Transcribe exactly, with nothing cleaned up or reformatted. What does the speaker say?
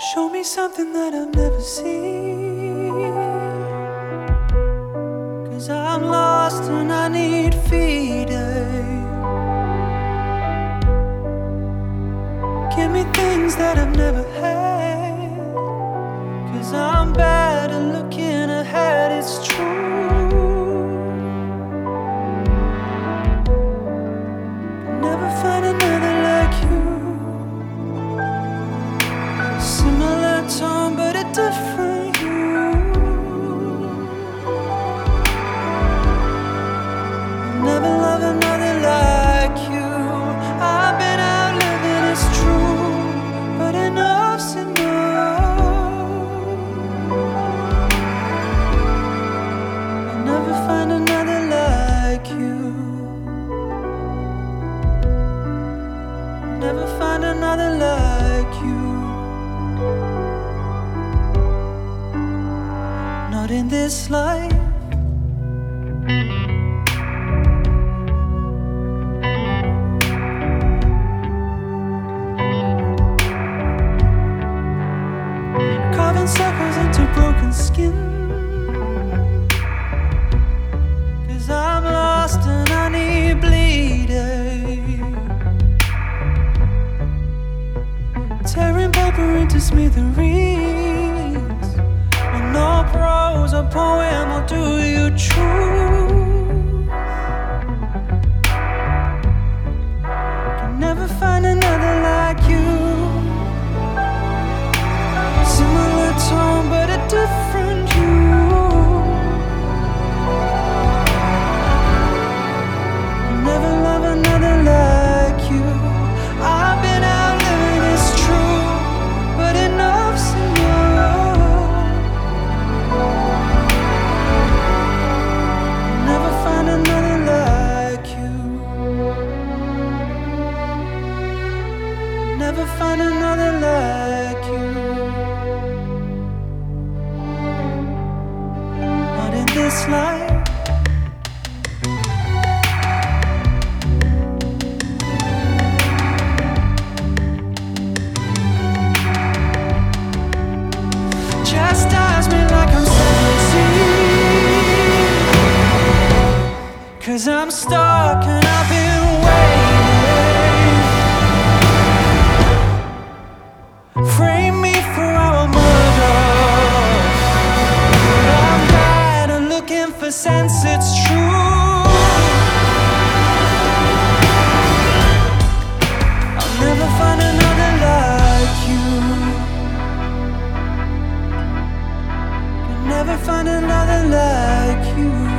Show me something that I've never seen, 'cause I'm lost and I need feeding. Give me things that I've never had, 'cause I'm bad at looking ahead, it's true. I'll never find another like you. Similar tone, but a different you. I'll never love another like you. I've been out living, it's true, but enough's enough. I'll never find another like you. I'll never find another like you. Not in this life. Carving circles into broken skin, 'cause I'm lost and I need bleeding. Tearing paper into smithereens. No prose or poem will do you truth. Can never find another like you. Similar tone, but a different you. I'll never love another like you. I've been out living, it's true, but enough's enough. Never find another like you. Never find another like you. Not in this life. Chastise me like I'm seventeen, 'cause I'm stuck and I've been waiting. Frame me for our murder. I'm bad at looking for sense, it's true. I'll never find another like you. Can never find another like you.